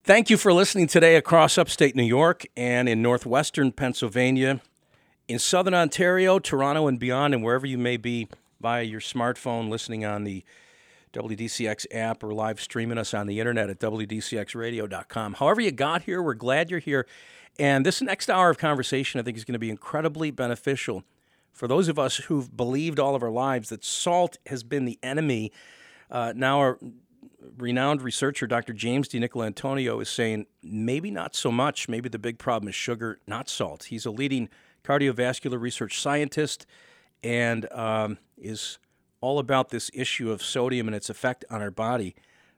Thank you for listening today across upstate New York and in northwestern Pennsylvania, in southern Ontario, Toronto, and beyond, and wherever you may be via your smartphone, listening on the WDCX app or live streaming us on the internet at WDCXradio.com. However you got here, we're glad you're here. And this next hour of conversation, I think, is going to be incredibly beneficial for those of us who've believed all of our lives that salt has been the enemy. Now our renowned researcher, Dr. James DiNicolantonio, is saying maybe not so much. Maybe the big problem is sugar, not salt. He's a leading cardiovascular research scientist and is all about this issue of sodium and its effect on our body.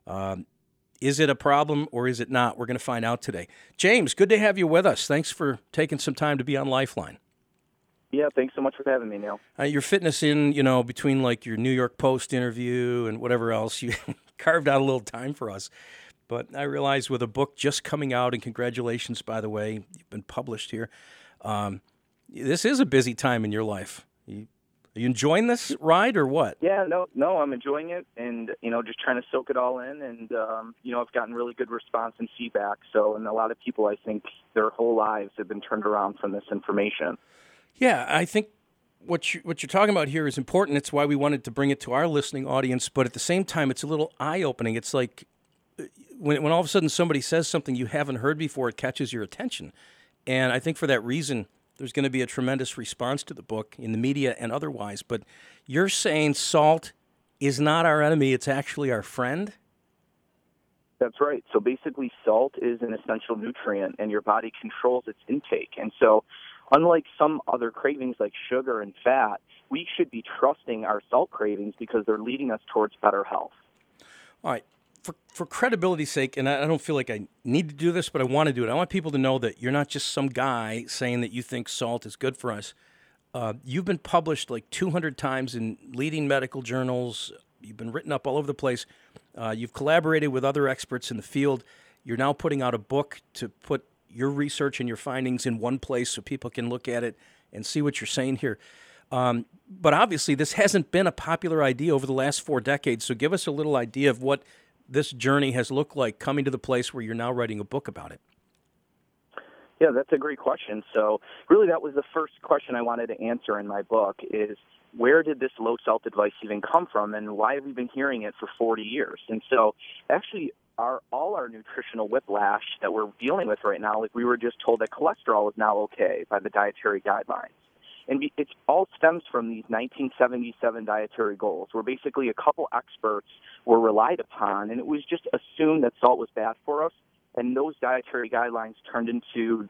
Is it a problem or is it not? We're going to find out today. James, good to have you with us. Thanks for taking some time to be on Lifeline. Yeah, thanks so much for having me, Neil. Your fitness in, between like your New York Post interview and whatever else, you carved out a little time for us. But I realize with a book just coming out, and congratulations, by the way, you've been published here. This is a busy time in your life. Are you enjoying this ride or what? Yeah, no, I'm enjoying it and, just trying to soak it all in. And, I've gotten really good response and feedback. And a lot of people, I think, their whole lives have been turned around from this information. Yeah, I think what you're talking about here is important. It's why we wanted to bring it to our listening audience. But at the same time, it's a little eye-opening. It's like when all of a sudden somebody says something you haven't heard before, it catches your attention. And I think for that reason, there's going to be a tremendous response to the book in the media and otherwise. But you're saying salt is not our enemy, it's actually our friend? That's right. So basically, salt is an essential nutrient, and your body controls its intake. And so unlike some other cravings like sugar and fat, we should be trusting our salt cravings because they're leading us towards better health. All right. For credibility's sake, and I don't feel like I need to do this, but I want to do it. I want people to know that you're not just some guy saying that you think salt is good for us. You've been published like 200 times in leading medical journals. You've been written up all over the place. You've collaborated with other experts in the field. You're now putting out a book to put your research and your findings in one place so people can look at it and see what you're saying here. But obviously, this hasn't been a popular idea over the last 4 decades. So give us a little idea of what this journey has looked like coming to the place where you're now writing a book about it. Yeah, that's a great question. So really that was the first question I wanted to answer in my book is where did this low salt advice even come from and why have we been hearing it for 40 years? And so actually all our nutritional whiplash that we're dealing with right now, like we were just told that cholesterol is now okay by the dietary guidelines. And it all stems from these 1977 dietary goals where basically a couple experts were relied upon, and it was just assumed that salt was bad for us. And those dietary guidelines turned into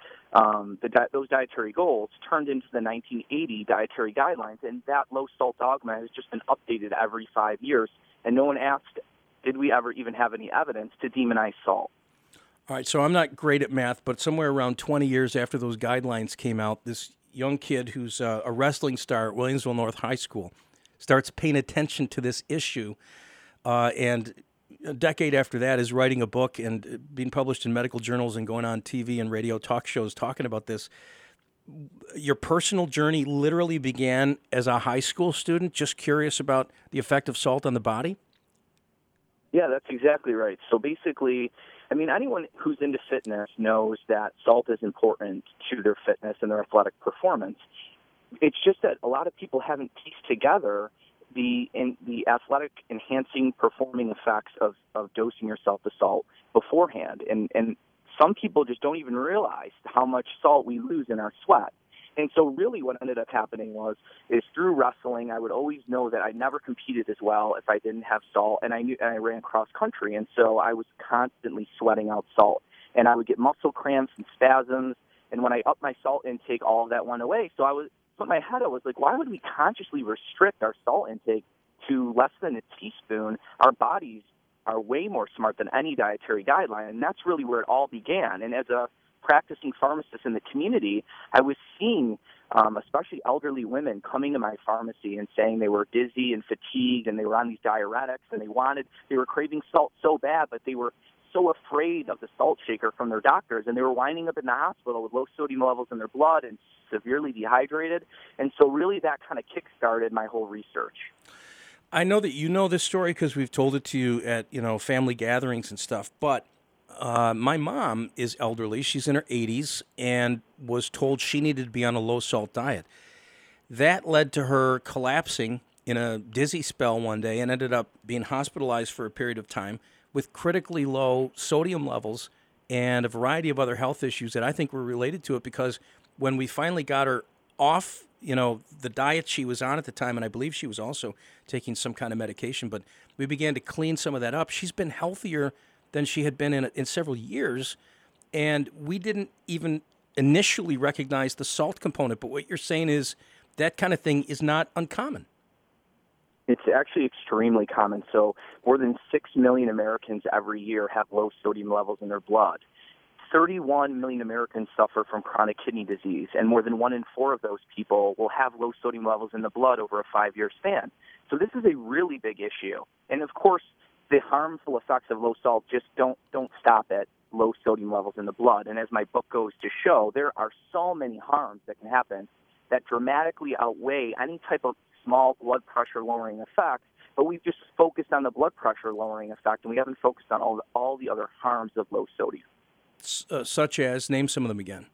those dietary goals turned into the 1980 dietary guidelines. And that low salt dogma has just been updated every 5 years. And no one asked, did we ever even have any evidence to demonize salt? All right, so I'm not great at math, but somewhere around 20 years after those guidelines came out, this young kid who's a wrestling star at Williamsville North High School starts paying attention to this issue, and a decade after that is writing a book and being published in medical journals and going on TV and radio talk shows talking about this. Your personal journey literally began as a high school student, just curious about the effect of salt on the body? Yeah, that's exactly right. So basically, anyone who's into fitness knows that salt is important to their fitness and their athletic performance. It's just that a lot of people haven't pieced together the athletic enhancing performing effects of dosing yourself with salt beforehand. And some people just don't even realize how much salt we lose in our sweat. And so really what ended up happening is through wrestling, I would always know that I never competed as well if I didn't have salt, and I ran cross country, and so I was constantly sweating out salt. And I would get muscle cramps and spasms, and when I upped my salt intake, all of that went away. So in my head, I was like, why would we consciously restrict our salt intake to less than a teaspoon? Our bodies are way more smart than any dietary guideline, and that's really where it all began. And as a practicing pharmacist in the community, I was seeing especially elderly women coming to my pharmacy and saying they were dizzy and fatigued and they were on these diuretics and they were craving salt so bad, but they were so afraid of the salt shaker from their doctors, and they were winding up in the hospital with low sodium levels in their blood and severely dehydrated. And so really that kind of kick-started my whole research. I know that you know this story because we've told it to you at family gatherings and stuff, but My mom is elderly. She's in her 80s and was told she needed to be on a low salt diet. That led to her collapsing in a dizzy spell one day and ended up being hospitalized for a period of time with critically low sodium levels and a variety of other health issues that I think were related to it, because when we finally got her off, the diet she was on at the time, and I believe she was also taking some kind of medication, but we began to clean some of that up. She's been healthier than she had been in several years, and we didn't even initially recognize the salt component. But what you're saying is that kind of thing is not uncommon. It's actually extremely common. So more than 6 million Americans every year have low sodium levels in their blood. 31 million Americans suffer from chronic kidney disease, and more than 1 in 4 of those people will have low sodium levels in the blood over a 5-year span. So this is a really big issue. And of course, the harmful effects of low salt just don't stop at low sodium levels in the blood. And as my book goes to show, there are so many harms that can happen that dramatically outweigh any type of small blood pressure lowering effect, but we've just focused on the blood pressure lowering effect, and we haven't focused on all the other harms of low sodium. Such as, name some of them again.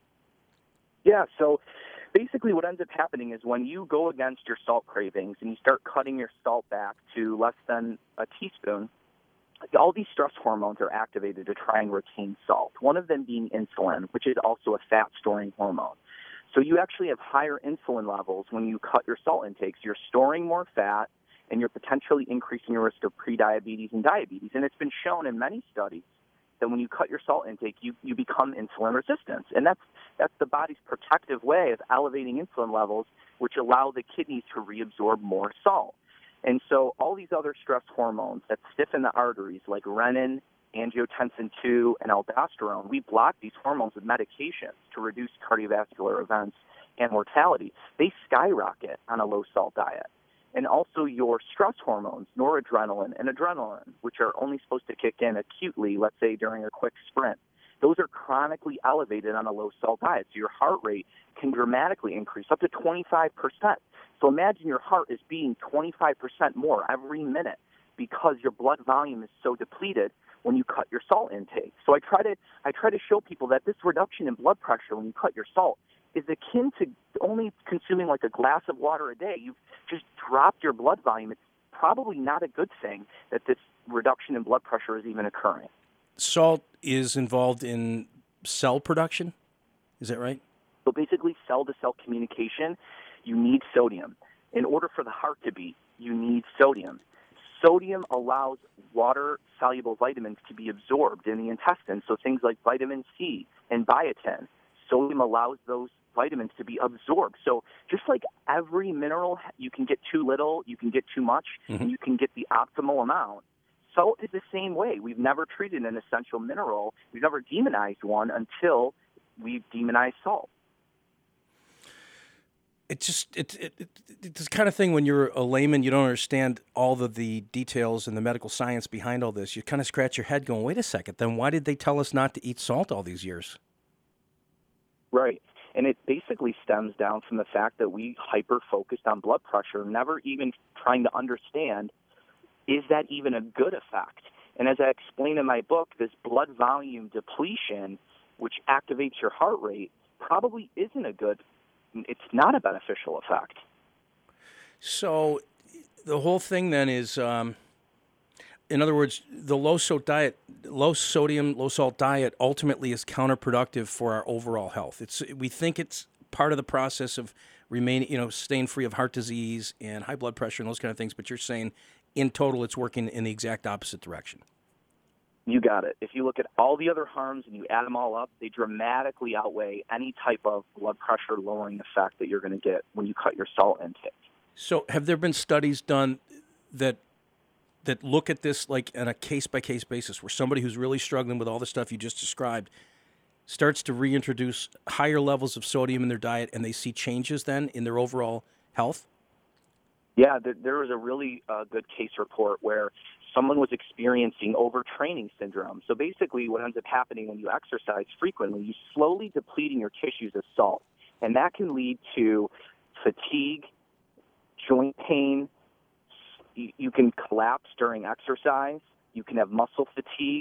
Yeah, so basically what ends up happening is when you go against your salt cravings and you start cutting your salt back to less than a teaspoon, all these stress hormones are activated to try and retain salt, one of them being insulin, which is also a fat-storing hormone. So you actually have higher insulin levels when you cut your salt intakes. You're storing more fat, and you're potentially increasing your risk of prediabetes and diabetes. And it's been shown in many studies that when you cut your salt intake, you become insulin resistant. And that's the body's protective way of elevating insulin levels, which allow the kidneys to reabsorb more salt. And so all these other stress hormones that stiffen the arteries, like renin, angiotensin II, and aldosterone, we block these hormones with medications to reduce cardiovascular events and mortality. They skyrocket on a low-salt diet. And also your stress hormones, noradrenaline and adrenaline, which are only supposed to kick in acutely, let's say during a quick sprint, those are chronically elevated on a low-salt diet. So your heart rate can dramatically increase up to 25%. So imagine your heart is beating 25% more every minute because your blood volume is so depleted when you cut your salt intake. So I try to show people that this reduction in blood pressure when you cut your salt is akin to only consuming like a glass of water a day. You've just dropped your blood volume. It's probably not a good thing that this reduction in blood pressure is even occurring. Salt is involved in cell production? Is that right? So basically, cell-to-cell communication, you need sodium. In order for the heart to beat, you need sodium. Sodium allows water-soluble vitamins to be absorbed in the intestine, so things like vitamin C and biotin. Sodium allows those vitamins to be absorbed. So just like every mineral, you can get too little, you can get too much, and you can get the optimal amount. Salt is the same way. We've never treated an essential mineral. We've never demonized one until we've demonized salt. It's the kind of thing when you're a layman, you don't understand all of the details and the medical science behind all this. You kind of scratch your head going, wait a second, then why did they tell us not to eat salt all these years? Right. And it basically stems down from the fact that we hyper-focused on blood pressure, never even trying to understand, is that even a good effect? And as I explain in my book, this blood volume depletion, which activates your heart rate, probably isn't it's not a beneficial effect. So the whole thing then is, in other words, the low sodium, low salt diet ultimately is counterproductive for our overall health. We think it's part of the process of staying free of heart disease and high blood pressure and those kind of things, but you're saying in total it's working in the exact opposite direction. You got it. If you look at all the other harms and you add them all up, they dramatically outweigh any type of blood pressure lowering effect that you're going to get when you cut your salt intake. So have there been studies done that look at this like on a case-by-case basis where somebody who's really struggling with all the stuff you just described starts to reintroduce higher levels of sodium in their diet and they see changes then in their overall health? Yeah, there was a really good case report where someone was experiencing overtraining syndrome. So basically what ends up happening when you exercise frequently, you slowly depleting your tissues of salt. And that can lead to fatigue, joint pain. You can collapse during exercise. You can have muscle fatigue.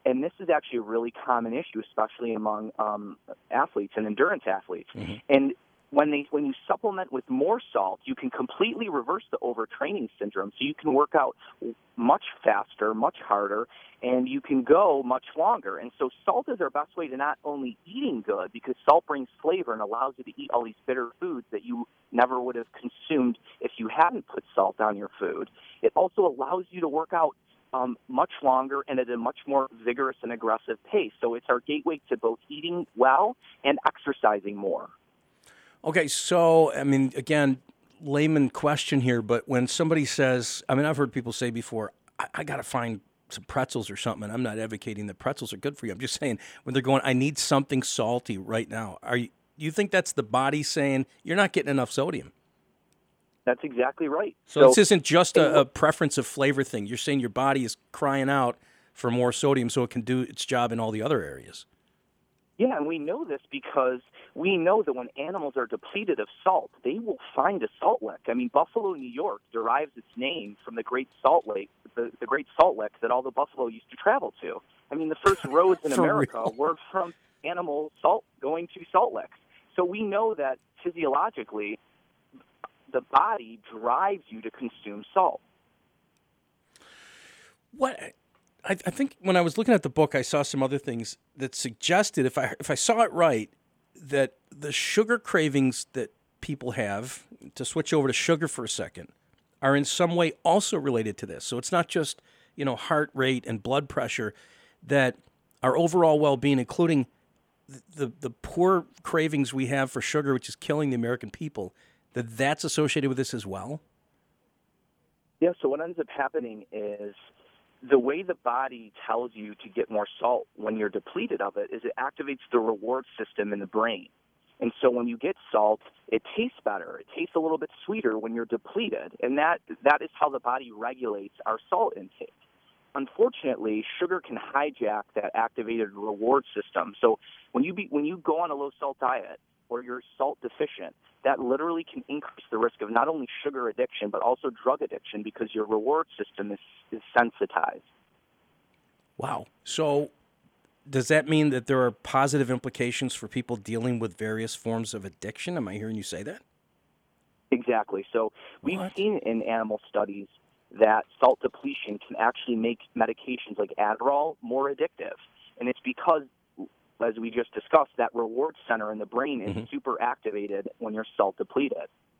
And this is actually a really common issue, especially among athletes and endurance athletes. And when you supplement with more salt, you can completely reverse the overtraining syndrome. So you can work out much faster, much harder, and you can go much longer. And so salt is our best way to not only eating good, because salt brings flavor and allows you to eat all these bitter foods that you never would have consumed if you hadn't put salt on your food. It also allows you to work out much longer and at a much more vigorous and aggressive pace. So it's our gateway to both eating well and exercising more. Okay, so, I mean, again, layman question here, but when somebody says, I mean, I've heard people say before, I got to find some pretzels or something, and I'm not advocating that pretzels are good for you. I'm just saying, when they're going, I need something salty right now, do you think that's the body saying, you're not getting enough sodium? That's exactly right. So this isn't just a preference of flavor thing. You're saying your body is crying out for more sodium so it can do its job in all the other areas. Yeah, and we know this because we know that when animals are depleted of salt, they will find a salt lick. I mean, Buffalo, New York derives its name from the Great Salt Lake, the Great Salt Lick that all the buffalo used to travel to. I mean, the first roads in America were from animal salt going to salt licks. So we know that physiologically, the body drives you to consume salt. What I think when I was looking at the book, I saw some other things that suggested, if I saw it right, that the sugar cravings that people have, to switch over to sugar for a second, are in some way also related to this. So it's not just, heart rate and blood pressure, that our overall well-being, including the poor cravings we have for sugar, which is killing the American people, that's associated with this as well? Yeah, so what ends up happening is the way the body tells you to get more salt when you're depleted of it is it activates the reward system in the brain. And so when you get salt, it tastes better. It tastes a little bit sweeter when you're depleted. And that is how the body regulates our salt intake. Unfortunately, sugar can hijack that activated reward system. So when you go on a low-salt diet or you're salt deficient, that literally can increase the risk of not only sugar addiction, but also drug addiction because your reward system is sensitized. Wow. So does that mean that there are positive implications for people dealing with various forms of addiction? Am I hearing you say that? Exactly. So we've seen in animal studies that salt depletion can actually make medications like Adderall more addictive. And it's because, as we just discussed, that reward center in the brain is super activated when you're salt depleted.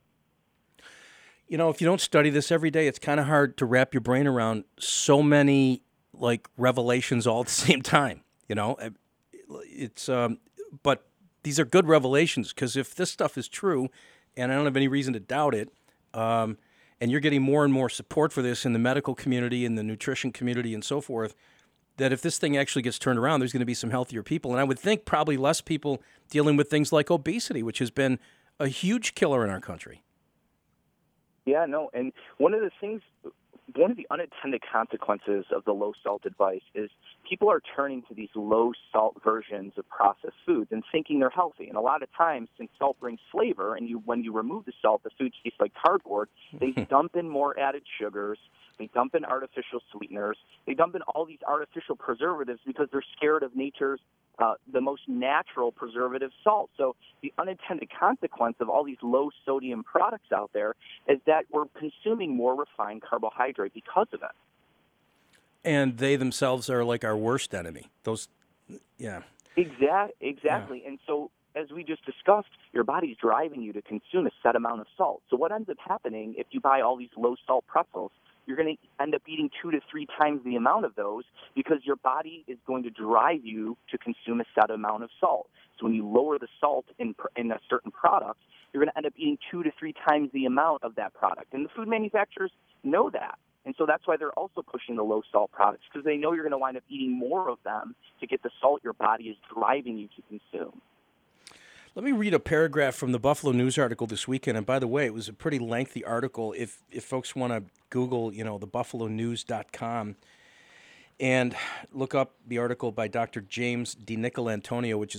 If you don't study this every day, it's kind of hard to wrap your brain around so many revelations all at the same time. It's but these are good revelations, because if this stuff is true, and I don't have any reason to doubt it, and you're getting more and more support for this in the medical community, in the nutrition community, and so forth, that if this thing actually gets turned around, there's going to be some healthier people. And I would think probably less people dealing with things like obesity, which has been a huge killer in our country. Yeah, no, and one of the unintended consequences of the low-salt advice is people are turning to these low-salt versions of processed foods and thinking they're healthy. And a lot of times, since salt brings flavor, and when you remove the salt, the food tastes like cardboard, they dump in more added sugars, they dump in artificial sweeteners, they dump in all these artificial preservatives because they're scared of nature's the most natural preservative, salt. So the unintended consequence of all these low-sodium products out there is that we're consuming more refined carbohydrate because of it. And they themselves are like our worst enemy. Yeah. Exactly. Yeah. And so, as we just discussed, your body's driving you to consume a set amount of salt. So what ends up happening if you buy all these low-salt pretzels, you're going to end up eating 2 to 3 times the amount of those because your body is going to drive you to consume a set amount of salt. So when you lower the salt in a certain product, you're going to end up eating 2 to 3 times the amount of that product. And the food manufacturers know that. And so that's why they're also pushing the low-salt products, because they know you're going to wind up eating more of them to get the salt your body is driving you to consume. Let me read a paragraph from the Buffalo News article this weekend. And by the way, it was a pretty lengthy article. If folks want to Google, the buffalonews.com and look up the article by Dr. James DiNicolantonio, which is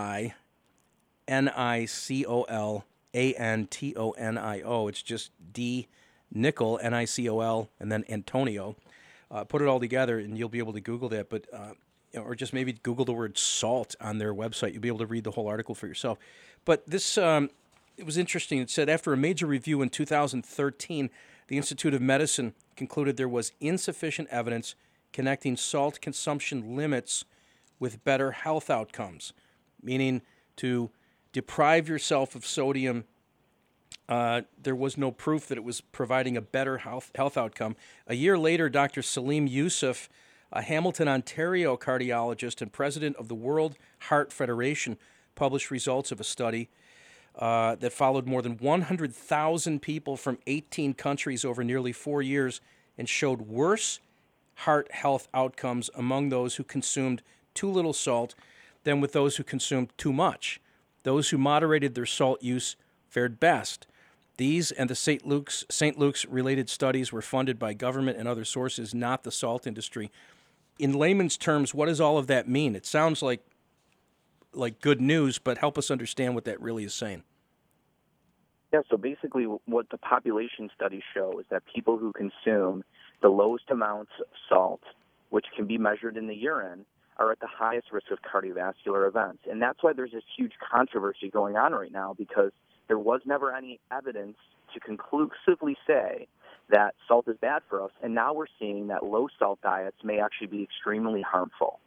DiNicolantonio. It's just D. Nicol, Nicol, and then Antonio. Put it all together, and you'll be able to Google that. But or just maybe Google the word salt on their website. You'll be able to read the whole article for yourself. But this, it was interesting. It said after a major review in 2013, the Institute of Medicine concluded there was insufficient evidence connecting salt consumption limits with better health outcomes, meaning to deprive yourself of sodium. There was no proof that it was providing a better health outcome. A year later, Dr. Salim Yusuf, a Hamilton, Ontario cardiologist and president of the World Heart Federation, published results of a study that followed more than 100,000 people from 18 countries over nearly 4 years and showed worse heart health outcomes among those who consumed too little salt than with those who consumed too much. Those who moderated their salt use fared best. These and the St. Luke's related studies were funded by government and other sources, not the salt industry. In layman's terms, what does all of that mean? It sounds like good news, but help us understand what that really is saying. Yeah, so basically what the population studies show is that people who consume the lowest amounts of salt, which can be measured in the urine, are at the highest risk of cardiovascular events. And that's why there's this huge controversy going on right now, because there was never any evidence to conclusively say that salt is bad for us. And now we're seeing that low-salt diets may actually be extremely harmful.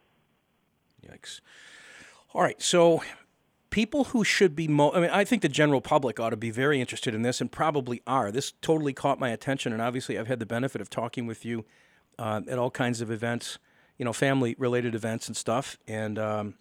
Yikes. All right, so people who should be I think the general public ought to be very interested in this and probably are. This totally caught my attention, and obviously I've had the benefit of talking with you at all kinds of events, family-related events and stuff. And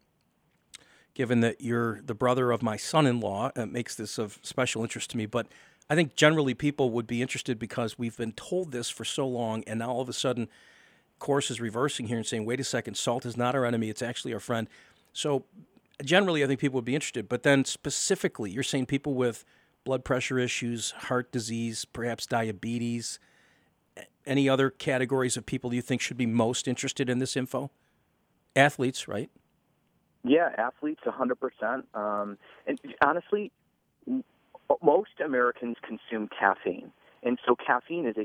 given that you're the brother of my son-in-law, it makes this of special interest to me. But I think generally people would be interested because we've been told this for so long, and now all of a sudden course is reversing here and saying, wait a second, salt is not our enemy, it's actually our friend. So generally I think people would be interested. But then specifically, you're saying people with blood pressure issues, heart disease, perhaps diabetes, any other categories of people you think should be most interested in this info? Athletes, right? Yeah, athletes, 100%. And honestly, most Americans consume caffeine. And so caffeine is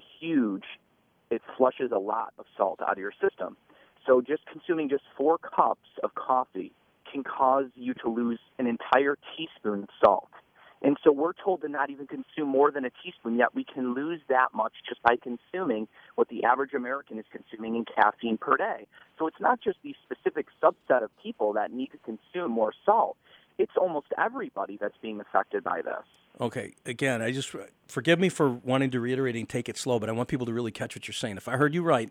it flushes a lot of salt out of your system. So just consuming just 4 cups of coffee can cause you to lose an entire teaspoon of salt. And so we're told to not even consume more than a teaspoon, yet we can lose that much just by consuming what the average American is consuming in caffeine per day. So it's not just the specific subset of people that need to consume more salt. It's almost everybody that's being affected by this. Okay, again, forgive me for wanting to reiterate and take it slow, but I want people to really catch what you're saying. If I heard you right,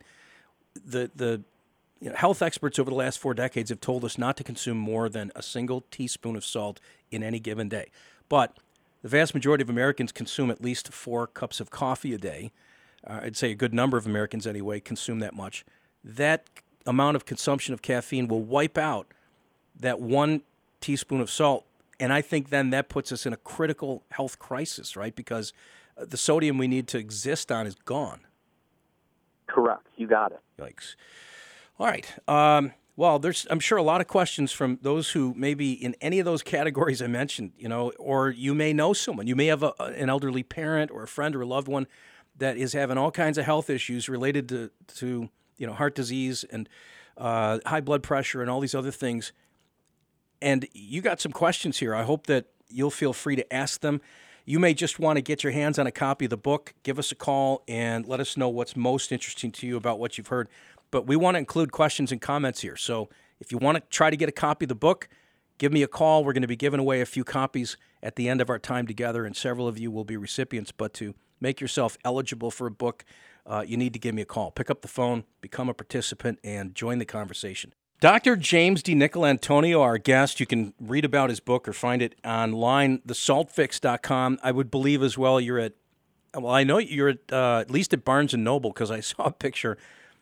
the health experts over the last 4 decades have told us not to consume more than a single teaspoon of salt in any given day. But the vast majority of Americans consume at least 4 cups of coffee a day. I'd say a good number of Americans anyway consume that much. That amount of consumption of caffeine will wipe out that 1 teaspoon of salt. And I think then that puts us in a critical health crisis, right? Because the sodium we need to exist on is gone. Correct. You got it. Yikes. All right. Well, there's, I'm sure, a lot of questions from those who may be in any of those categories I mentioned, or you may know someone. You may have an elderly parent or a friend or a loved one that is having all kinds of health issues related to heart disease and high blood pressure and all these other things. And you got some questions here. I hope that you'll feel free to ask them. You may just want to get your hands on a copy of the book. Give us a call and let us know what's most interesting to you about what you've heard. But we want to include questions and comments here. So if you want to try to get a copy of the book, give me a call. We're going to be giving away a few copies at the end of our time together, and several of you will be recipients. But to make yourself eligible for a book, you need to give me a call. Pick up the phone, become a participant, and join the conversation. Dr. James DiNicolantonio, our guest. You can read about his book or find it online, thesaltfix.com. I would believe as well I know you're at least at Barnes & Noble, because I saw a picture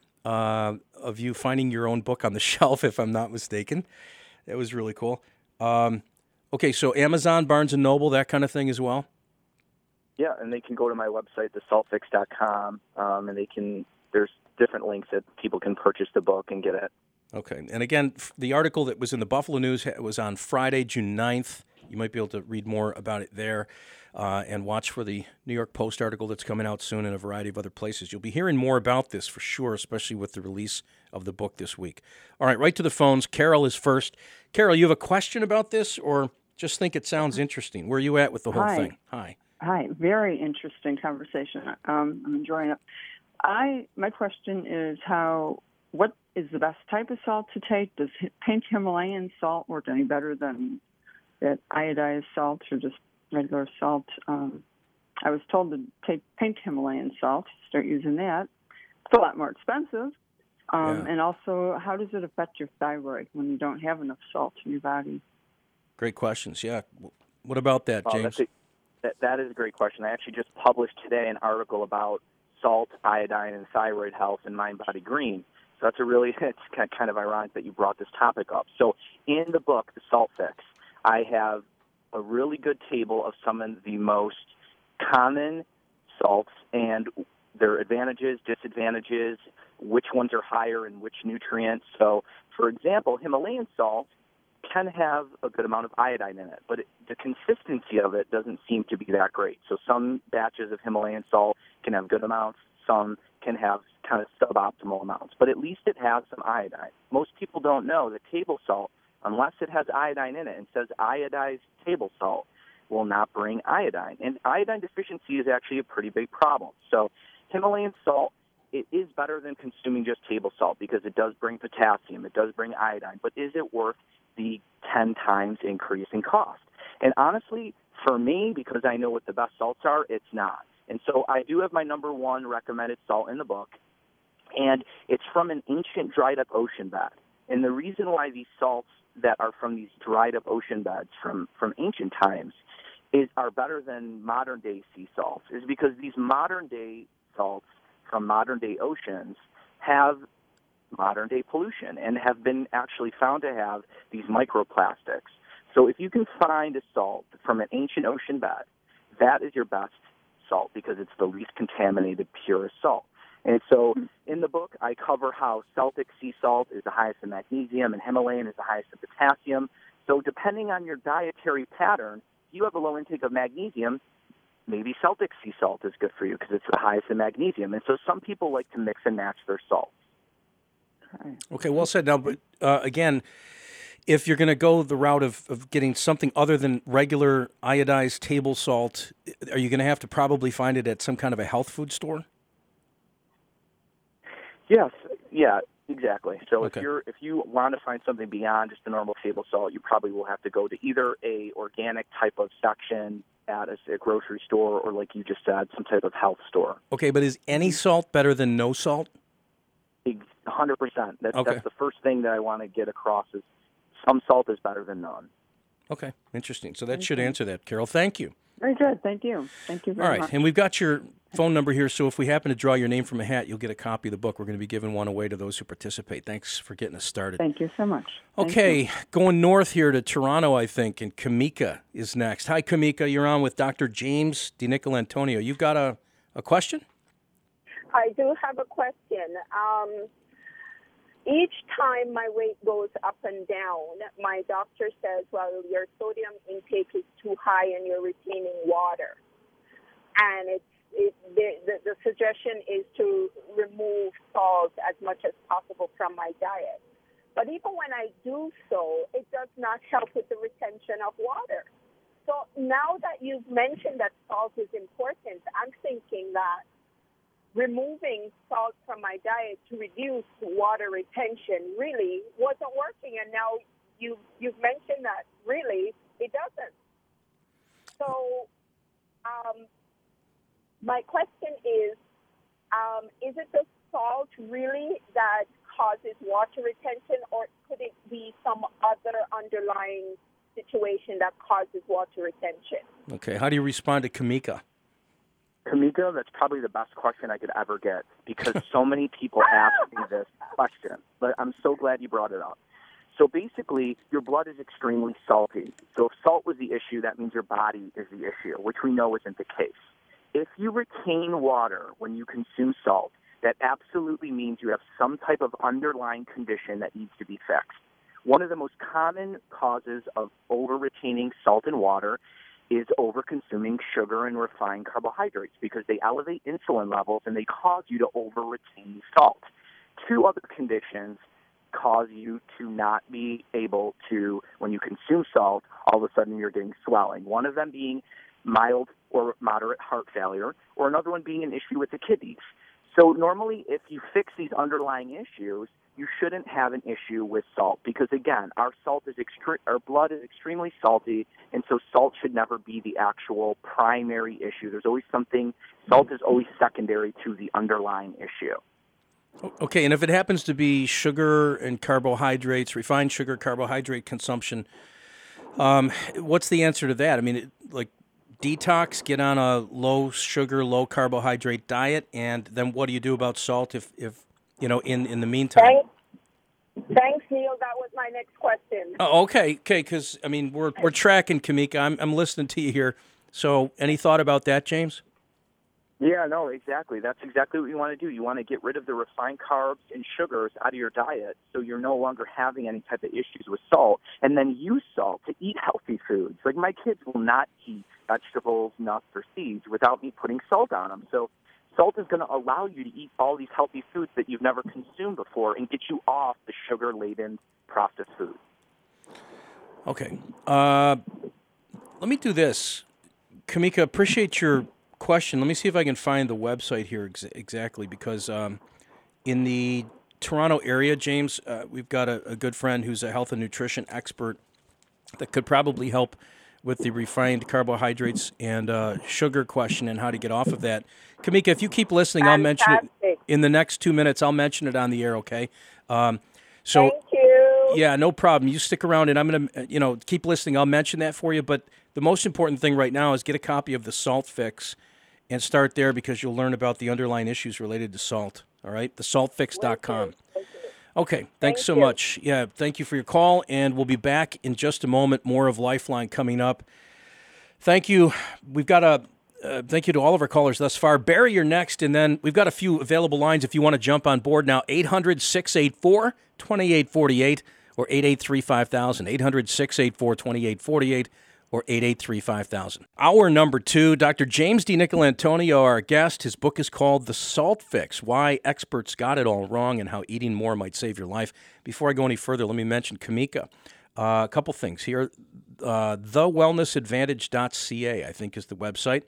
of you finding your own book on the shelf, if I'm not mistaken. That was really cool. Okay, so Amazon, Barnes & Noble, that kind of thing as well? Yeah, and they can go to my website, thesaltfix.com, and there's different links that people can purchase the book and get it. Okay, and again, the article that was in the Buffalo News was on Friday, June 9th. You might be able to read more about it there and watch for the New York Post article that's coming out soon and a variety of other places. You'll be hearing more about this for sure, especially with the release of the book this week. All right, right to the phones. Carol is first. Carol, you have a question about this or just think it sounds interesting? Where are you at with the whole thing? Hi. Hi. Very interesting conversation. I'm enjoying it. My question is what is the best type of salt to take? Does pink Himalayan salt work any better than that iodized salt or just regular salt? I was told to take pink Himalayan salt, start using that. It's a lot more expensive. And also, how does it affect your thyroid when you don't have enough salt in your body? Great questions, yeah. What about that, James? That is a great question. I actually just published today an article about salt, iodine, and thyroid health in Mind, Body, Green. So it's kind of ironic that you brought this topic up. So in the book, The Salt Fix, I have a really good table of some of the most common salts and their advantages, disadvantages, which ones are higher in which nutrients. So, for example, Himalayan salt can have a good amount of iodine in it, but the consistency of it doesn't seem to be that great. So some batches of Himalayan salt can have good amounts, some can have kind of suboptimal amounts, but at least it has some iodine. Most people don't know that table salt, unless it has iodine in it and says iodized table salt, will not bring iodine. And iodine deficiency is actually a pretty big problem. So Himalayan salt, it is better than consuming just table salt because it does bring potassium, it does bring iodine, but is it worth the 10 times increase in cost? And honestly, for me, because I know what the best salts are, it's not. And so I do have my number one recommended salt in the book, and it's from an ancient dried-up ocean bed. And the reason why these salts that are from these dried-up ocean beds from ancient times are better than modern-day sea salts is because these modern-day salts from modern-day oceans have modern-day pollution and have been actually found to have these microplastics. So if you can find a salt from an ancient ocean bed, that is your best salt because it's the least contaminated, purest salt. And so in the book, I cover how Celtic sea salt is the highest in magnesium and Himalayan is the highest in potassium. So depending on your dietary pattern, if you have a low intake of magnesium, maybe Celtic sea salt is good for you because it's the highest in magnesium. And so some people like to mix and match their salts. Okay, well said. Now, but again, if you're going to go the route of getting something other than regular iodized table salt, are you going to have to probably find it at some kind of a health food store? Yes, yeah, exactly. So Okay. if you want to find something beyond just the normal table salt, you probably will have to go to either a organic type of section at a grocery store or, like you just said, some type of health store. Okay, but is any salt better than no salt? 100%. That's Okay. the first thing that I want to get across is some salt is better than none. Okay, interesting. So that should answer that, Carol. Thank you. Very good. Thank you. Thank you very All right, much. and we've got your phone number here, so if we happen to draw your name from a hat, you'll get a copy of the book. We're going to be giving one away to those who participate. Thanks for getting us started. Thank you so much. Thank you. Okay, going north here to Toronto, I think, and Kamika is next. Hi, Kamika. You're on with Dr. James DiNicolantonio. You've got a question? I do have a question. Each time my weight goes up and down, my doctor says, well, your sodium intake is too high and you're retaining water. And the suggestion is to remove salt as much as possible from my diet. But even when I do so, it does not help with the retention of water. So now that you've mentioned that salt is important, I'm thinking that removing salt from my diet to reduce water retention really wasn't working, and now you've mentioned that really it doesn't. So my question is it the salt really that causes water retention, or could it be some other underlying situation that causes water retention? Okay, how do you respond to Kamika? Kamika, that's probably the best question I could ever get because so many people ask me this question. But I'm so glad you brought it up. So basically, your blood is extremely salty. So if salt was the issue, that means your body is the issue, which we know isn't the case. If you retain water when you consume salt, that absolutely means you have some type of underlying condition that needs to be fixed. One of the most common causes of over-retaining salt in water is over-consuming sugar and refined carbohydrates because they elevate insulin levels and they cause you to over-retain salt. Two other conditions cause you to not be able to, when you consume salt, all of a sudden you're getting swelling. One of them being mild or moderate heart failure, or another one being an issue with the kidneys. So normally, if you fix these underlying issues, you shouldn't have an issue with salt because, again, our blood is extremely salty, and so salt should never be the actual primary issue. There's always salt is always secondary to the underlying issue. Okay, and if it happens to be sugar and carbohydrates, refined sugar, carbohydrate consumption, what's the answer to that? I mean, detox, get on a low sugar, low carbohydrate diet, and then what do you do about salt if in the meantime? Thanks, Neil. That was my next question. Oh, okay, because I mean we're tracking, Kamika. I'm listening to you here. So, any thought about that, James? Yeah, no, exactly. That's exactly what you want to do. You want to get rid of the refined carbs and sugars out of your diet so you're no longer having any type of issues with salt, and then use salt to eat healthy foods. Like my kids will not eat vegetables, nuts, or seeds without me putting salt on them. So salt is going to allow you to eat all these healthy foods that you've never consumed before and get you off the sugar-laden processed food. Okay. Let me do this. Kamika, appreciate your question. Let me see if I can find the website here exactly, because in the Toronto area, James, we've got a good friend who's a health and nutrition expert that could probably help with the refined carbohydrates and sugar question and how to get off of that. Kamika, if you keep listening, I'll mention it in the next 2 minutes. I'll mention it on the air, okay? Thank you. Yeah, no problem. You stick around, and I'm going to, keep listening. I'll mention that for you. But the most important thing right now is get a copy of the Salt Fix and start there because you'll learn about the underlying issues related to salt, all right? thesaltfix.com. Okay, thanks so much. Yeah, thank you for your call, and we'll be back in just a moment. More of Lifeline coming up. Thank you. We've got thank you to all of our callers thus far. Barry, you're next, and then we've got a few available lines if you want to jump on board now. 800-684-2848 or 883-5000. 800-684-2848 or 883-5000. Hour number 2, Dr. James DiNicolantonio, our guest. His book is called The Salt Fix, Why Experts Got It All Wrong and How Eating More Might Save Your Life. Before I go any further, let me mention Kamika. A couple things here. TheWellnessAdvantage.ca, I think, is the website.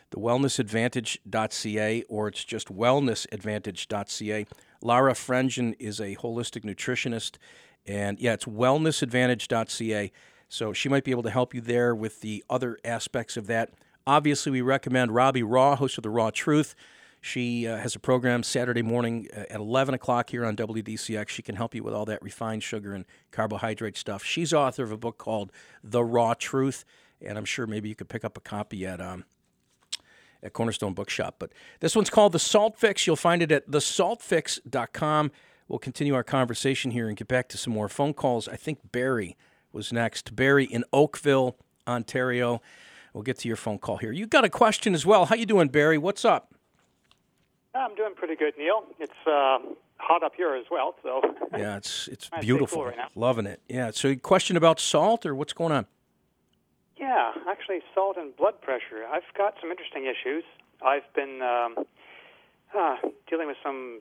TheWellnessAdvantage.ca, or it's just WellnessAdvantage.ca. Lara Frengen is a holistic nutritionist, and it's WellnessAdvantage.ca. So she might be able to help you there with the other aspects of that. Obviously, we recommend Robbie Raw, host of The Raw Truth. She has a program Saturday morning at 11 o'clock here on WDCX. She can help you with all that refined sugar and carbohydrate stuff. She's author of a book called The Raw Truth, and I'm sure maybe you could pick up a copy at Cornerstone Bookshop. But this one's called The Salt Fix. You'll find it at thesaltfix.com. We'll continue our conversation here and get back to some more phone calls. I think Barry was next. Barry in Oakville, Ontario. We'll get to your phone call here. You got a question as well. How you doing, Barry? What's up? I'm doing pretty good, Neil. It's hot up here as well, so yeah, it's nice, beautiful. cool right now. Loving it. Yeah. So, question about salt, or what's going on? Yeah, actually, salt and blood pressure. I've got some interesting issues. I've been dealing with some,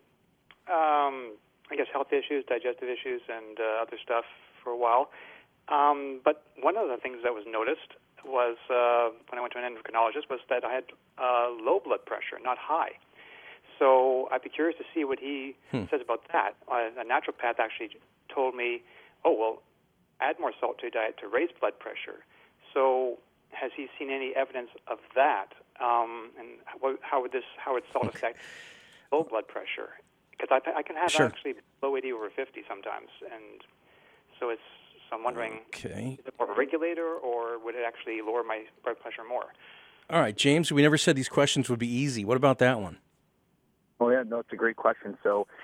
health issues, digestive issues, and other stuff for a while. But one of the things that was noticed was when I went to an endocrinologist was that I had low blood pressure, not high. So I'd be curious to see what he says about that. A naturopath actually told me, add more salt to your diet to raise blood pressure. So has he seen any evidence of that? And how would salt affect low blood pressure? Because I can have actually low 80 over 50 sometimes, and so I'm wondering, is it more of a regulator, or would it actually lower my blood pressure more? All right, James, we never said these questions would be easy. What about that one? Oh, yeah, no, it's a great question. So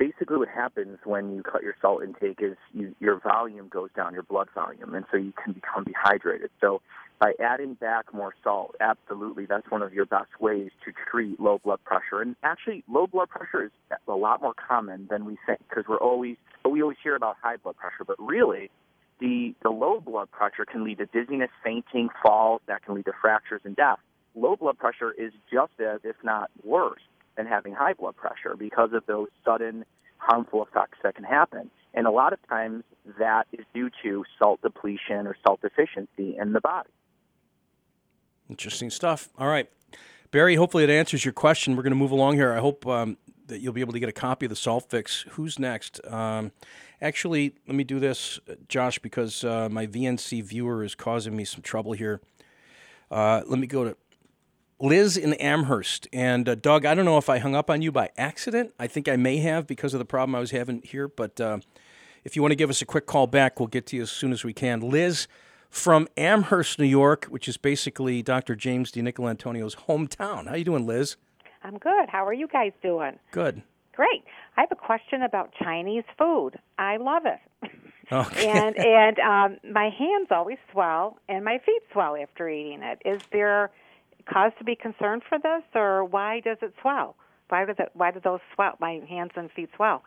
basically what happens when you cut your salt intake is your volume goes down, your blood volume, and so you can become dehydrated. So by adding back more salt, absolutely, that's one of your best ways to treat low blood pressure. And actually, low blood pressure is a lot more common than we think, because we always hear about high blood pressure, but really, the low blood pressure can lead to dizziness, fainting, falls, that can lead to fractures and death. Low blood pressure is just as, if not worse, than having high blood pressure because of those sudden harmful effects that can happen. And a lot of times that is due to salt depletion or salt deficiency in the body. Interesting stuff. All right. Barry, hopefully it answers your question. We're going to move along here. I hope that you'll be able to get a copy of the Salt Fix. Who's next? Actually, let me do this, Josh, because my VNC viewer is causing me some trouble here. Let me go to Liz in Amherst. And Doug, I don't know if I hung up on you by accident. I think I may have because of the problem I was having here. But if you want to give us a quick call back, we'll get to you as soon as we can. Liz from Amherst, New York, which is basically Dr. James DiNicolantonio's hometown. How you doing, Liz? I'm good. How are you guys doing? Good. Great. I have a question about Chinese food. I love it. Okay. And my hands always swell and my feet swell after eating it. Is there cause to be concerned for this, or why does it swell? Why do those swell? My hands and feet swell.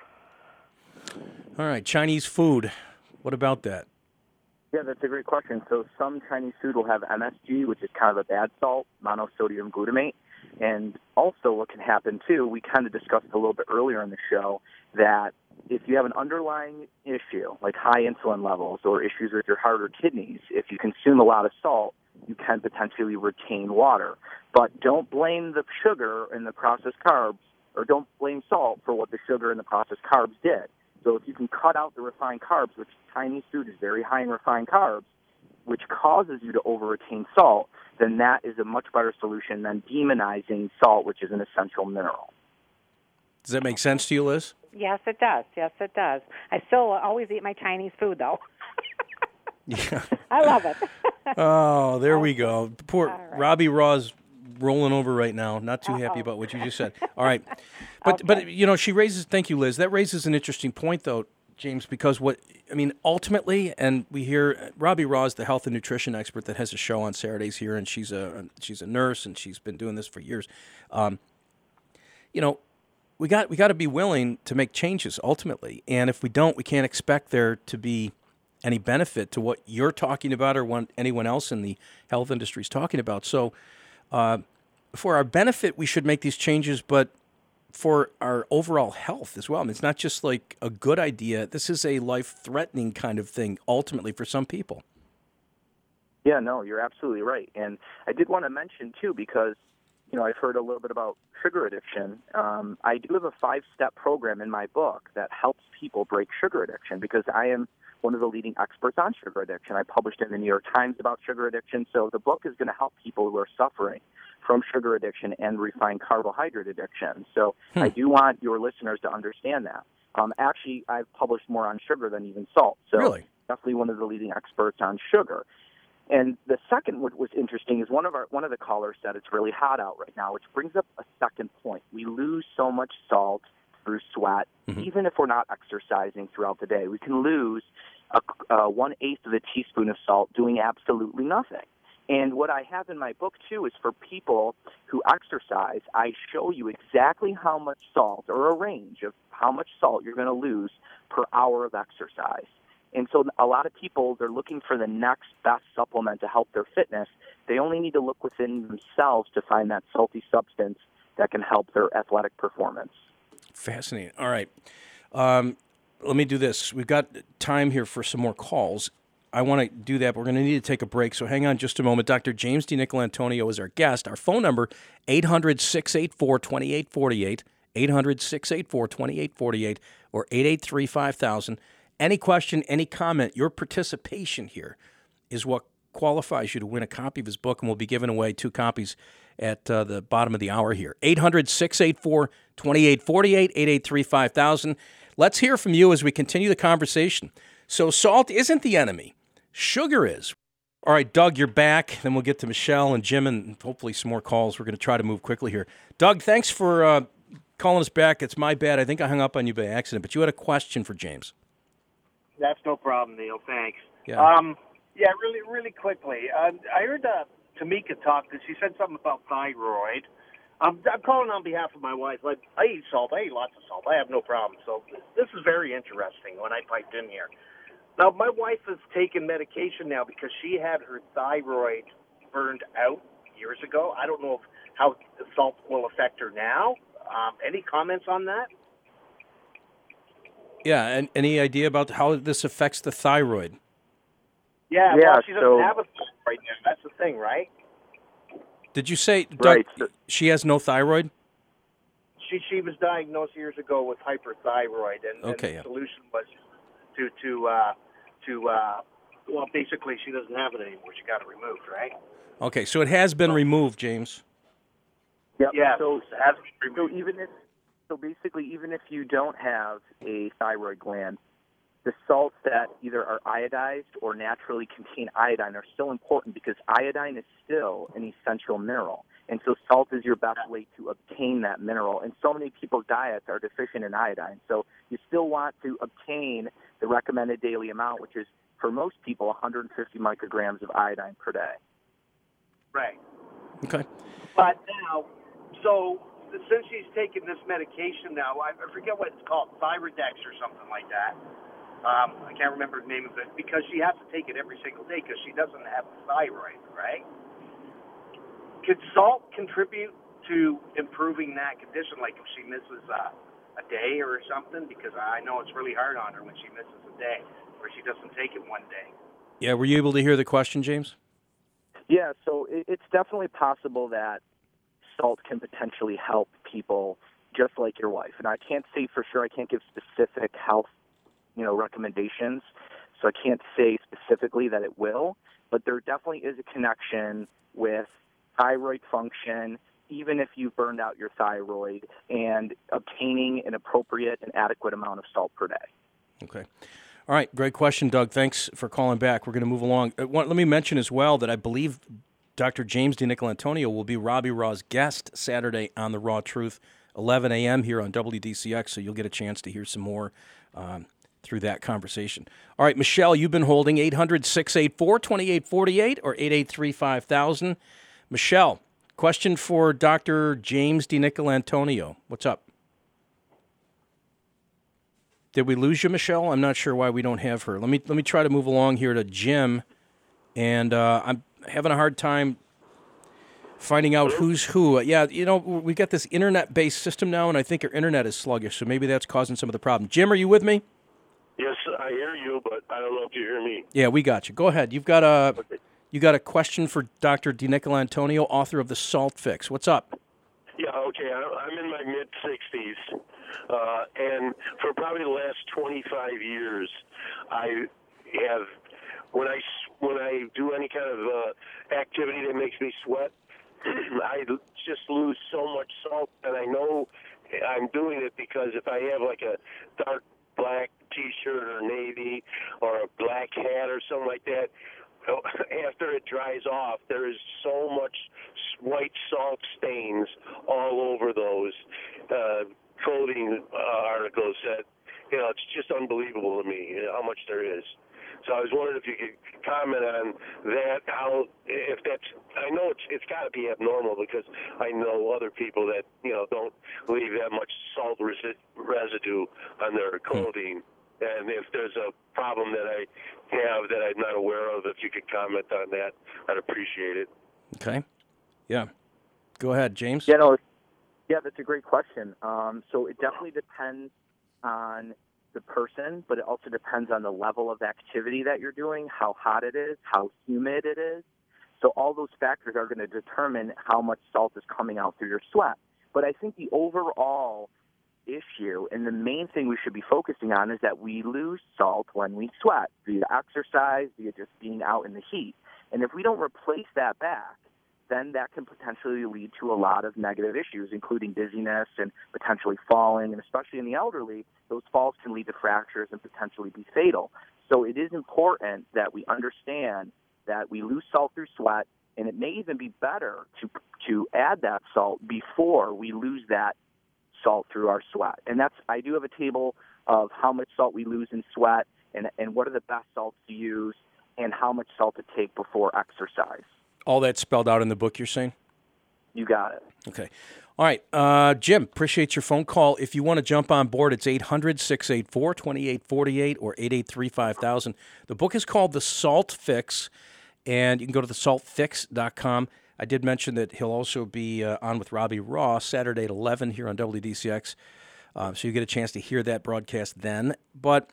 All right, Chinese food. What about that? Yeah, that's a great question. So some Chinese food will have MSG, which is kind of a bad salt, monosodium glutamate. And also what can happen, too, we kind of discussed a little bit earlier in the show, that if you have an underlying issue, like high insulin levels or issues with your heart or kidneys, if you consume a lot of salt, you can potentially retain water. But don't blame the sugar and the processed carbs, or don't blame salt for what the sugar and the processed carbs did. So if you can cut out the refined carbs, which Chinese food is very high in refined carbs, which causes you to over-retain salt, then that is a much better solution than demonizing salt, which is an essential mineral. Does that make sense to you, Liz? Yes, it does. Yes, it does. I still always eat my Chinese food, though. Yeah. I love it. Oh, there we go. Poor right. Robbie Raw's rolling over right now. Not too happy about what you just said. All right. But you know, thank you, Liz. That raises an interesting point, though, James, because ultimately, and we hear Robbie Raw is the health and nutrition expert that has a show on Saturdays here, and she's a nurse, and she's been doing this for years. We got to be willing to make changes ultimately, and if we don't, we can't expect there to be any benefit to what you're talking about or what anyone else in the health industry is talking about. So, for our benefit, we should make these changes, but for our overall health as well. I mean, it's not just like a good idea. This is a life-threatening kind of thing, ultimately, for some people. Yeah, no, you're absolutely right. And I did want to mention, too, because, I've heard a little bit about sugar addiction. I do have a 5-step program in my book that helps people break sugar addiction, because I am one of the leading experts on sugar addiction. I published in the New York Times about sugar addiction, so the book is going to help people who are suffering from sugar addiction and refined carbohydrate addiction. So I do want your listeners to understand that. Actually, I've published more on sugar than even salt. So really? Definitely one of the leading experts on sugar. And the second, what was interesting, is one of the callers said it's really hot out right now, which brings up a second point. We lose so much salt through sweat, even if we're not exercising throughout the day. We can lose 1/8 of a teaspoon of salt doing absolutely nothing. And what I have in my book, too, is for people who exercise, I show you exactly how much salt, or a range of how much salt you're going to lose per hour of exercise. And so a lot of people, they're looking for the next best supplement to help their fitness. They only need to look within themselves to find that salty substance that can help their athletic performance. Fascinating. All right. Let me do this. We've got time here for some more calls. I want to do that, but we're going to need to take a break, so hang on just a moment. Dr. James DiNicolantonio is our guest. Our phone number, 800-684-2848, 800-684-2848, or 883-5000. Any question, any comment, your participation here is what qualifies you to win a copy of his book, and we'll be giving away 2 copies at the bottom of the hour here. 800-684-2848, 883-5000. Let's hear from you as we continue the conversation. So salt isn't the enemy. Sugar is. All right, Doug, you're back. Then we'll get to Michelle and Jim and hopefully some more calls. We're going to try to move quickly here. Doug, thanks for calling us back. It's my bad. I think I hung up on you by accident, but you had a question for James. That's no problem, Neil. Thanks. Yeah. Really quickly. I heard Tamika talk, and she said something about thyroid. I'm calling on behalf of my wife. I eat salt. I eat lots of salt. I have no problem. So this is very interesting when I piped in here. Now, my wife has taken medication now because she had her thyroid burned out years ago. I don't know how the salt will affect her now. Any comments on that? Yeah, and any idea about how this affects the thyroid? Yeah, well, she doesn't have a thyroid right now. That's the thing, right? Did you say, Doug, Right. she has no thyroid? She was diagnosed years ago with hyperthyroid, and the solution was well, basically she doesn't have it anymore. She got it removed, right? Okay, so it has been removed, James. Yep. Yeah. So, it has been removed. even if you don't have a thyroid gland, the salts that either are iodized or naturally contain iodine are still important because iodine is still an essential mineral. And so salt is your best way to obtain that mineral. And so many people's diets are deficient in iodine. So you still want to obtain the recommended daily amount, which is, for most people, 150 micrograms of iodine per day. Right. Okay. But now, so since she's taking this medication now, I forget what it's called, Thyrodex or something like that. I can't remember the name of it because she has to take it every single day because she doesn't have the thyroid, right? Could salt contribute to improving that condition, like if she misses a day or something? Because I know it's really hard on her when she misses a day or she doesn't take it one day. Yeah, were you able to hear the question, James? Yeah, so it's definitely possible that salt can potentially help people just like your wife. And I can't say for sure, I can't give specific health, recommendations. So I can't say specifically that it will, but there definitely is a connection with thyroid function, even if you've burned out your thyroid, and obtaining an appropriate and adequate amount of salt per day. Okay. All right, great question, Doug. Thanks for calling back. We're going to move along. Let me mention as well that I believe Dr. James DiNicolantonio will be Robbie Raw's guest Saturday on The Raw Truth, 11 a.m. here on WDCX, so you'll get a chance to hear some more through that conversation. All right, Michelle, you've been holding 800-684-2848 or 883-5000. Michelle, question for Dr. James DiNicolantonio. What's up? Did we lose you, Michelle? I'm not sure why we don't have her. Let me try to move along here to Jim, and I'm having a hard time finding out who's who. We got this internet-based system now, and I think our internet is sluggish, so maybe that's causing some of the problem. Jim, are you with me? Yes, I hear you, but I don't know if you hear me. Yeah, we got you. Go ahead. You got a question for Dr. DiNicolantonio, author of The Salt Fix. What's up? Yeah, okay. I'm in my mid-60s, and for probably the last 25 years, I have, when I do any kind of activity that makes me sweat, I just lose so much salt, and I know I'm doing it because if I have like a dark black T-shirt or navy or a black hat or something like that, after it dries off, there is so much white salt stains all over those clothing articles that, it's just unbelievable to me how much there is. So I was wondering if you could comment on that, I know it's got to be abnormal because I know other people that, don't leave that much salt residue on their clothing. And if there's a problem that I have that I'm not aware of, if you could comment on that, I'd appreciate it. Okay. Yeah. Go ahead, James. Yeah, that's a great question. So it definitely depends on the person, but it also depends on the level of activity that you're doing, how hot it is, how humid it is. So all those factors are going to determine how much salt is coming out through your sweat. But I think the overall issue and the main thing we should be focusing on is that we lose salt when we sweat via exercise, via just being out in the heat. And if we don't replace that back, then that can potentially lead to a lot of negative issues, including dizziness and potentially falling. And especially in the elderly, those falls can lead to fractures and potentially be fatal. So it is important that we understand that we lose salt through sweat, and it may even be better to add that salt before we lose that salt through our sweat. And I do have a table of how much salt we lose in sweat and what are the best salts to use and how much salt to take before exercise. All that's spelled out in the book, you're saying? You got it. Okay. All right. Jim, appreciate your phone call. If you want to jump on board, it's 800-684-2848 or 883-5000. The book is called The Salt Fix, and you can go to thesaltfix.com. I did mention that he'll also be on with Robbie Ross Saturday at 11 here on WDCX, so you get a chance to hear that broadcast then. But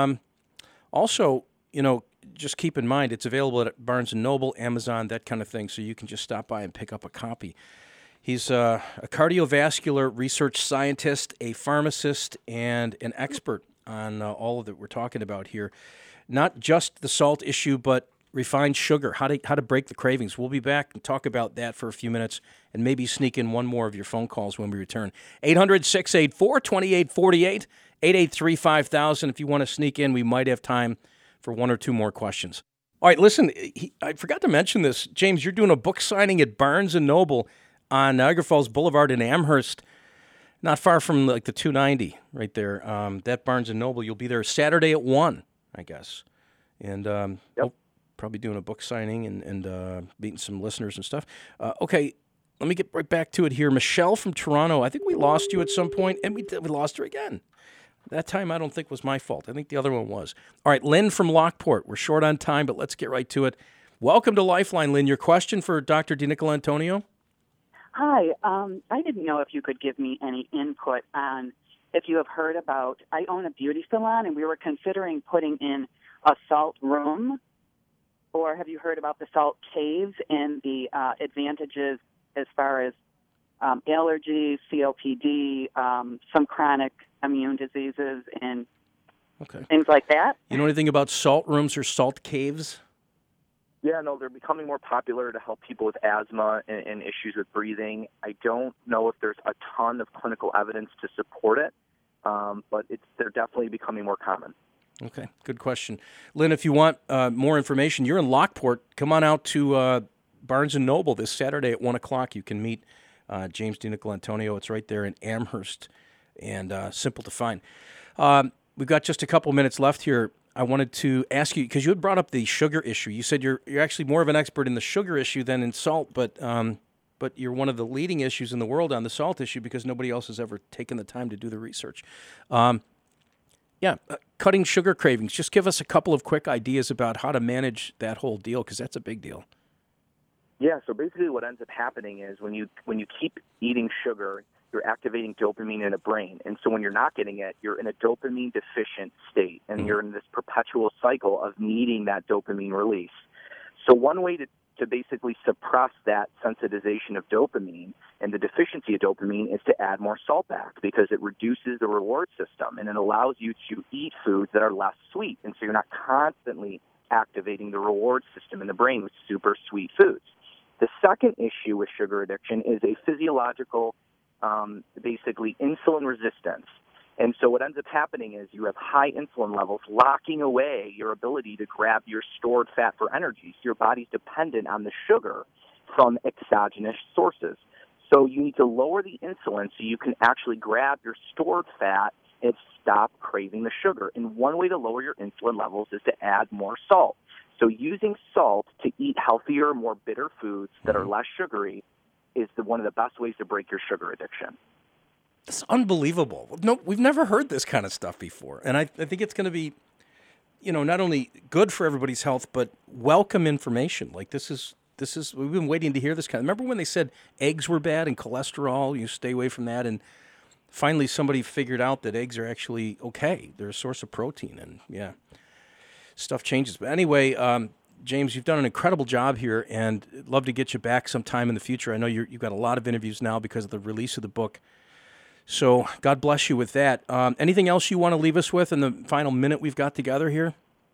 also, just keep in mind, it's available at Barnes & Noble, Amazon, that kind of thing, so you can just stop by and pick up a copy. He's a cardiovascular research scientist, a pharmacist, and an expert on all of that we're talking about here. Not just the salt issue, but refined sugar, how to break the cravings. We'll be back and talk about that for a few minutes and maybe sneak in one more of your phone calls when we return. 800-684-2848, 883-5000. If you want to sneak in, we might have time for one or two more questions. All right, listen, I forgot to mention this. James, you're doing a book signing at Barnes & Noble on Niagara Falls Boulevard in Amherst, not far from like the 290 right there. That Barnes & Noble, you'll be there Saturday at 1, I guess. And Yep. Probably doing a book signing and meeting some listeners and stuff. Okay, let me get right back to it here. Michelle from Toronto, I think we lost you at some point, and we lost her again. That time I don't think was my fault. I think the other one was. All right, Lynn from Lockport. We're short on time, but let's get right to it. Welcome to Lifeline, Lynn. Your question for Dr. DiNicolantonio? Hi. I didn't know if you could give me any input on if you have heard about, I own a beauty salon, and we were considering putting in a salt room. Or have you heard about the salt caves and the advantages as far as allergies, COPD, some chronic immune diseases, and things like that? You know anything about salt rooms or salt caves? Yeah, no, they're becoming more popular to help people with asthma and issues with breathing. I don't know if there's a ton of clinical evidence to support it, but they're definitely becoming more common. Okay, good question. Lynn, if you want more information, you're in Lockport. Come on out to Barnes & Noble this Saturday at 1 o'clock. You can meet James DiNicolantonio. It's right there in Amherst and simple to find. We've got just a couple minutes left here. I wanted to ask you, because you had brought up the sugar issue. You said you're actually more of an expert in the sugar issue than in salt, but you're one of the leading issues in the world on the salt issue because nobody else has ever taken the time to do the research. Cutting sugar cravings. Just give us a couple of quick ideas about how to manage that whole deal, because that's a big deal. Yeah, so basically what ends up happening is when you keep eating sugar, you're activating dopamine in the brain. And so when you're not getting it, you're in a dopamine deficient state, and you're in this perpetual cycle of needing that dopamine release. So one way to basically suppress that sensitization of dopamine and the deficiency of dopamine is to add more salt back, because it reduces the reward system and it allows you to eat foods that are less sweet. And so you're not constantly activating the reward system in the brain with super sweet foods. The second issue with sugar addiction is a physiological, basically insulin resistance. And so what ends up happening is you have high insulin levels locking away your ability to grab your stored fat for energy. So your body's dependent on the sugar from exogenous sources. So you need to lower the insulin so you can actually grab your stored fat and stop craving the sugar. And one way to lower your insulin levels is to add more salt. So using salt to eat healthier, more bitter foods that are less sugary is one of the best ways to break your sugar addiction. It's unbelievable. No, we've never heard this kind of stuff before. And I think it's going to be, not only good for everybody's health, but welcome information. Like this is, we've been waiting to hear this kind of, remember when they said eggs were bad and cholesterol, you stay away from that. And finally somebody figured out that eggs are actually okay. They're a source of protein, and stuff changes. But anyway, James, you've done an incredible job here, and I'd love to get you back sometime in the future. I know you've got a lot of interviews now because of the release of the book. So God bless you with that. Anything else you want to leave us with in the final minute we've got together here?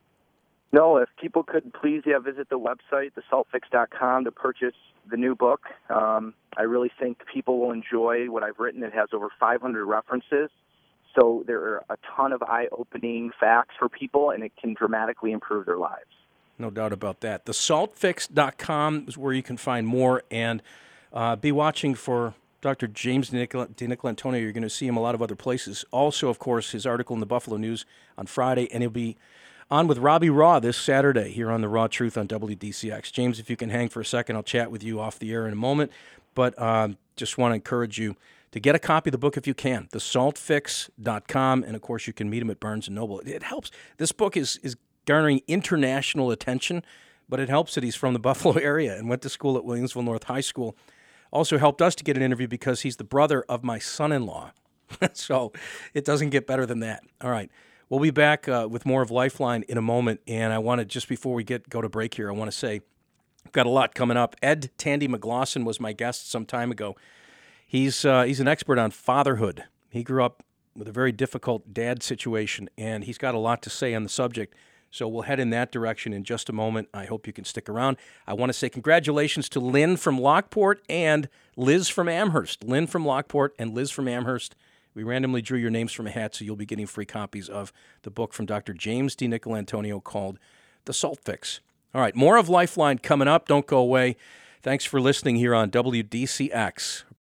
No, if people could please visit the website, thesaltfix.com, to purchase the new book. I really think people will enjoy what I've written. It has over 500 references. So there are a ton of eye-opening facts for people, and it can dramatically improve their lives. No doubt about that. Thesaltfix.com is where you can find more, and be watching for Dr. James DiNicolantonio, you're going to see him a lot of other places. Also, of course, his article in the Buffalo News on Friday, and he'll be on with Robbie Raw this Saturday here on The Raw Truth on WDCX. James, if you can hang for a second, I'll chat with you off the air in a moment. But just want to encourage you to get a copy of the book if you can, thesaltfix.com. And, of course, you can meet him at Barnes & Noble. It helps. This book is garnering international attention, but it helps that he's from the Buffalo area and went to school at Williamsville North High School. Also helped us to get an interview because he's the brother of my son-in-law. So it doesn't get better than that. All right. We'll be back with more of Lifeline in a moment. And I want to, just before we go to break here, I want to say I've got a lot coming up. Ed Tandy McGlosson was my guest some time ago. He's an expert on fatherhood. He grew up with a very difficult dad situation, and he's got a lot to say on the subject. So we'll head in that direction in just a moment. I hope you can stick around. I want to say congratulations to Lynn from Lockport and Liz from Amherst. Lynn from Lockport and Liz from Amherst. We randomly drew your names from a hat, so you'll be getting free copies of the book from Dr. James DiNicolantonio called The Salt Fix. All right, more of Lifeline coming up. Don't go away. Thanks for listening here on WDCX.